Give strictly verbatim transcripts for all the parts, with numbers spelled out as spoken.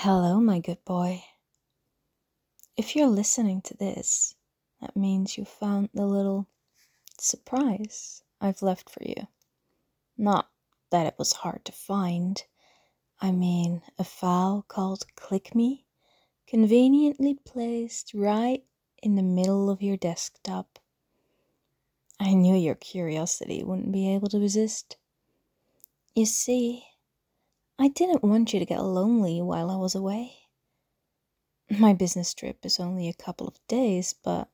Hello, my good boy. If you're listening to this, that means you found the little surprise I've left for you. Not that it was hard to find. I mean, a file called Click Me, conveniently placed right in the middle of your desktop. I knew your curiosity wouldn't be able to resist. You see, I didn't want you to get lonely while I was away. My business trip is only a couple of days, but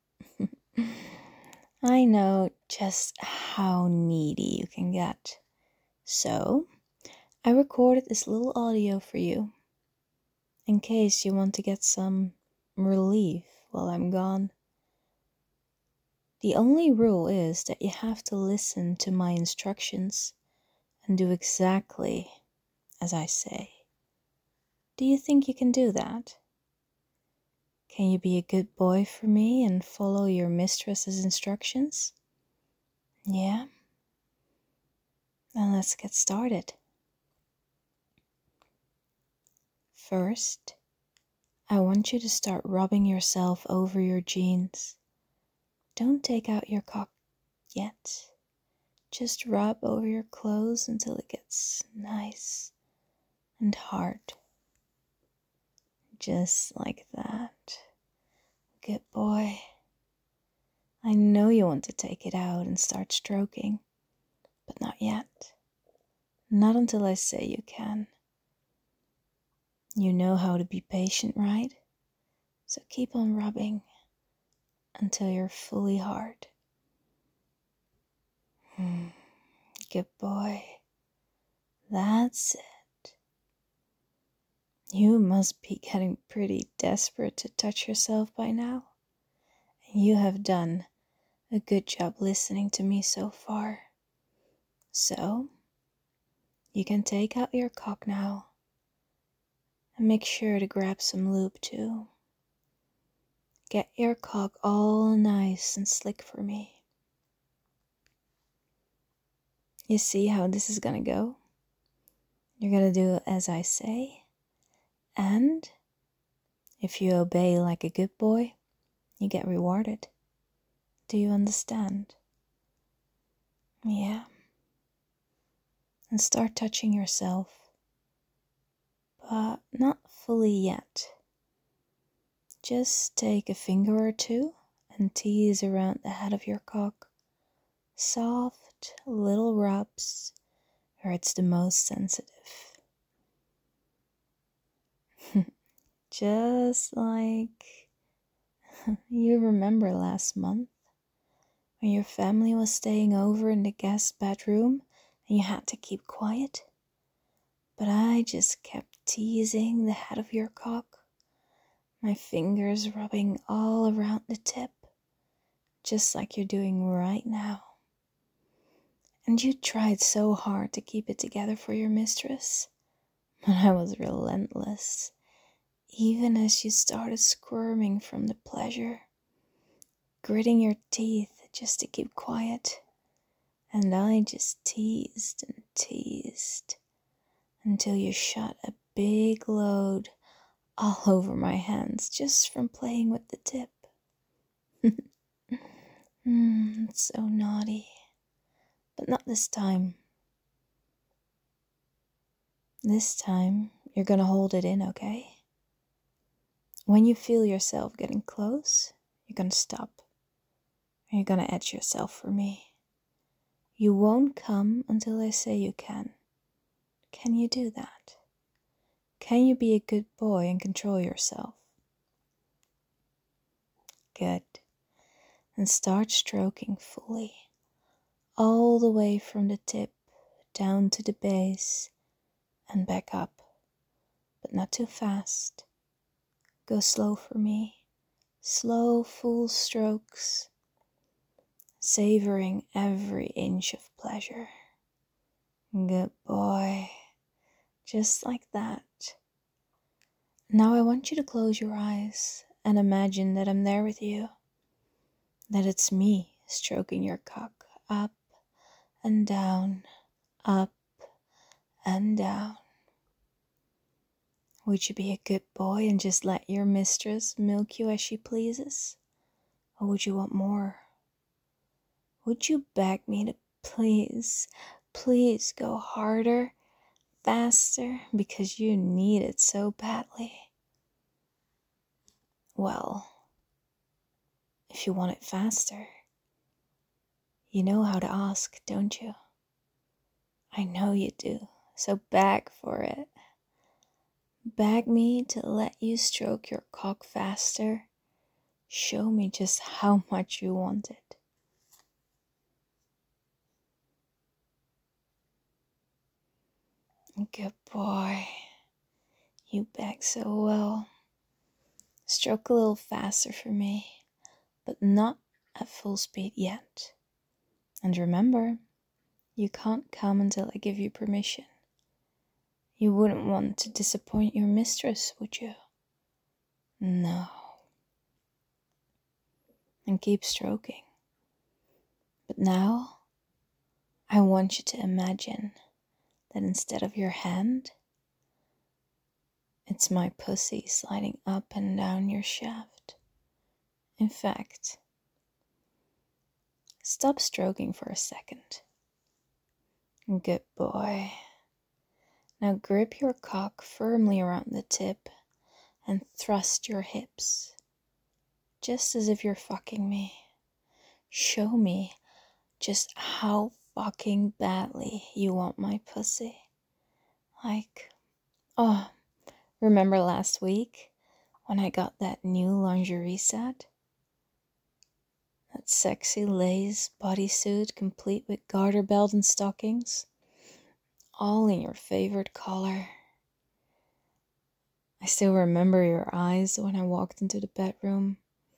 I know just how needy you can get. So, I recorded this little audio for you, in case you want to get some relief while I'm gone. The only rule is that you have to listen to my instructions and do exactly as I say. Do you think you can do that? Can you be a good boy for me and follow your mistress's instructions? Yeah? Then let's get started. First, I want you to start rubbing yourself over your jeans. Don't take out your cock yet. Just rub over your clothes until it gets nice and hard. Just like that. Good boy. I know you want to take it out and start stroking, but not yet. Not until I say you can. You know how to be patient, right? So keep on rubbing until you're fully hard. Hmm. Good boy. That's it. You must be getting pretty desperate to touch yourself by now. And you have done a good job listening to me so far. So, you can take out your cock now. And make sure to grab some lube too. Get your cock all nice and slick for me. You see how this is gonna go? You're gonna do as I say. And if you obey like a good boy, you get rewarded. Do you understand? Yeah. And start touching yourself. But not fully yet. Just take a finger or two and tease around the head of your cock. Soft little rubs where it's the most sensitive. Just like you remember last month when your family was staying over in the guest bedroom and you had to keep quiet. But I just kept teasing the head of your cock, my fingers rubbing all around the tip, just like you're doing right now. And you tried so hard to keep it together for your mistress, but I was relentless, even as you started squirming from the pleasure, gritting your teeth just to keep quiet. And I just teased and teased until you shot a big load all over my hands just from playing with the tip. mm, it's so naughty. But not this time. This time, you're gonna hold it in, okay? When you feel yourself getting close, you're gonna stop. And you're gonna edge yourself for me. You won't come until I say you can. Can you do that? Can you be a good boy and control yourself? Good. And start stroking fully, all the way from the tip down to the base and back up, but not too fast. Go slow for me, slow full strokes, savoring every inch of pleasure. Good boy, just like that. Now I want you to close your eyes and imagine that I'm there with you, that it's me stroking your cock up and down, up and down. Would you be a good boy and just let your mistress milk you as she pleases? Or would you want more? Would you beg me to please, please go harder, faster, because you need it so badly? Well, if you want it faster, you know how to ask, don't you? I know you do, so beg for it. Beg me to let you stroke your cock faster. Show me just how much you want it. Good boy. You beg so well. Stroke a little faster for me, but not at full speed yet. And remember, you can't come until I give you permission. You wouldn't want to disappoint your mistress, would you? No. And keep stroking. But now, I want you to imagine that instead of your hand, it's my pussy sliding up and down your shaft. In fact, stop stroking for a second. Good boy. Now grip your cock firmly around the tip and thrust your hips, just as if you're fucking me. Show me just how fucking badly you want my pussy. Like, oh, remember last week when I got that new lingerie set? That sexy lace bodysuit complete with garter belt and stockings, all in your favorite color. I still remember your eyes when I walked into the bedroom.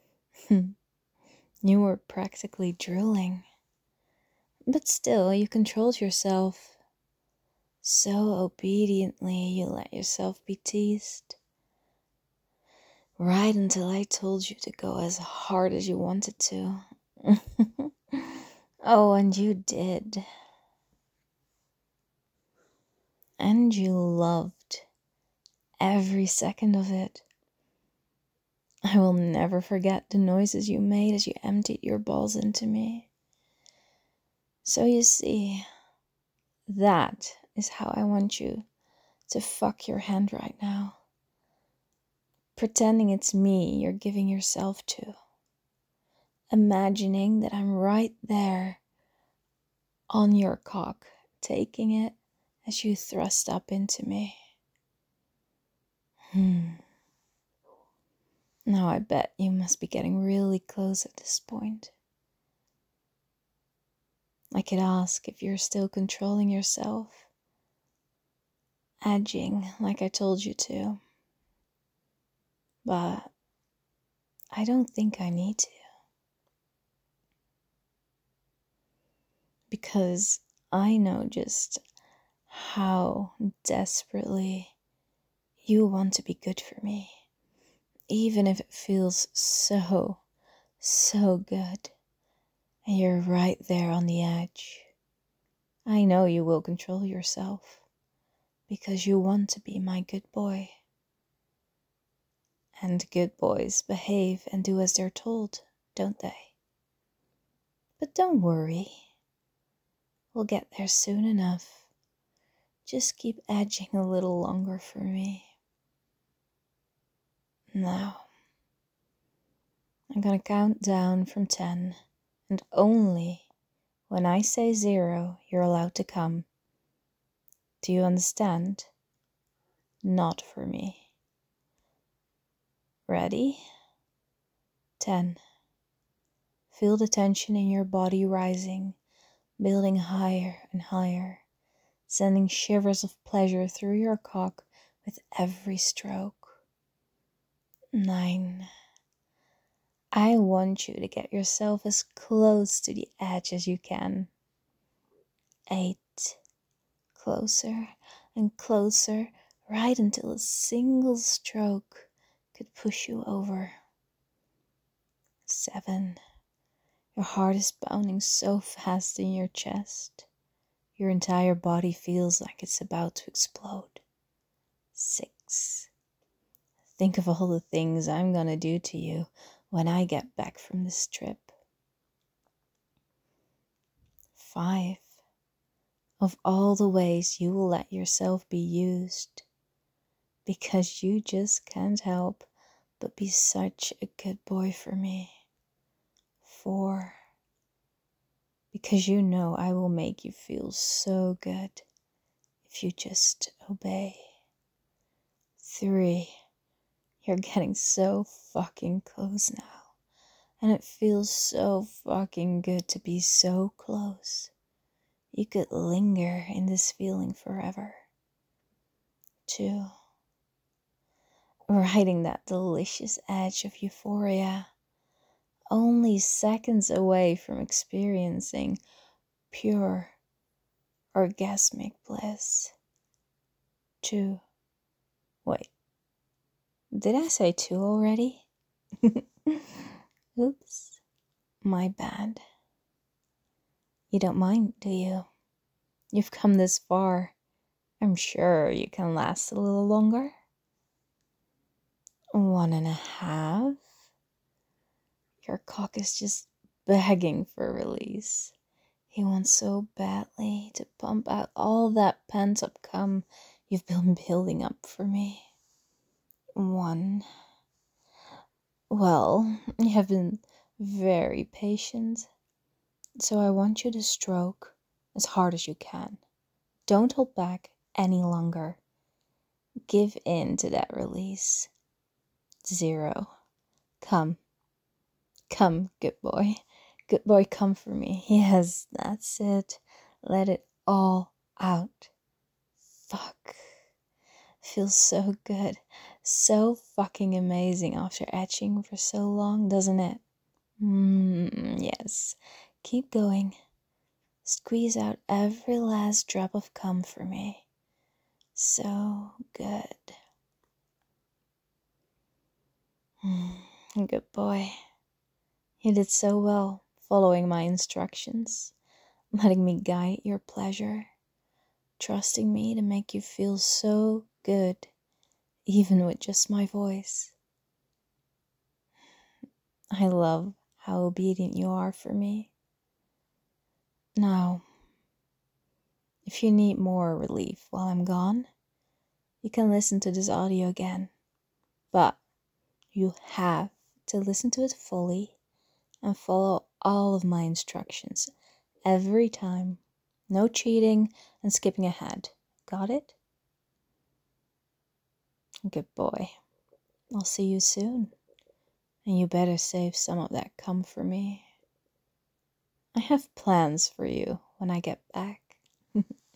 You were practically drooling. But still, you controlled yourself. So obediently, you let yourself be teased. Right until I told you to go as hard as you wanted to. Oh, and you did. And you loved every second of it. I will never forget the noises you made as you emptied your balls into me. So you see, that is how I want you to fuck your hand right now. Pretending it's me you're giving yourself to. Imagining that I'm right there on your cock, taking it as you thrust up into me. Hmm. Now I bet you must be getting really close at this point. I could ask if you're still controlling yourself, edging like I told you to. But I don't think I need to. Because I know just how desperately you want to be good for me. Even if it feels so, so good. And you're right there on the edge. I know you will control yourself. Because you want to be my good boy. And good boys behave and do as they're told, don't they? But don't worry. We'll get there soon enough. Just keep edging a little longer for me. Now, I'm gonna count down from ten, and only when I say zero, you're allowed to come. Do you understand? Not for me. Ready? Ten. Feel the tension in your body rising, building higher and higher, sending shivers of pleasure through your cock with every stroke. Nine. I want you to get yourself as close to the edge as you can. Eight. Closer and closer, right until a single stroke could push you over. Seven. Your heart is pounding so fast in your chest. Your entire body feels like it's about to explode. Six. Think of all the things I'm gonna do to you when I get back from this trip. Five. Of all the ways you will let yourself be used because you just can't help but be such a good boy for me. Four. Because you know I will make you feel so good if you just obey. Three. You're getting so fucking close now, and it feels so fucking good to be so close. You could linger in this feeling forever. Two. Riding that delicious edge of euphoria, only seconds away from experiencing pure orgasmic bliss. Two. Wait, did I say two already? Oops, my bad. You don't mind, do you? You've come this far. I'm sure you can last a little longer. One and a half. Your cock is just begging for release. He wants so badly to pump out all that pent-up cum you've been building up for me. One. Well, you have been very patient, so I want you to stroke as hard as you can. Don't hold back any longer. Give in to that release. Zero. Come. Come, good boy. Good boy, come for me. Yes, that's it. Let it all out. Fuck. Feels so good. So fucking amazing after etching for so long, doesn't it? Mmm, yes. Keep going. Squeeze out every last drop of cum for me. So good. Mm, good boy. You did so well following my instructions, letting me guide your pleasure, trusting me to make you feel so good, even with just my voice. I love how obedient you are for me. Now, if you need more relief while I'm gone, you can listen to this audio again, but you have to listen to it fully and follow all of my instructions every time. No cheating and skipping ahead. Got it? Good boy. I'll see you soon. And you better save some of that cum for me. I have plans for you when I get back.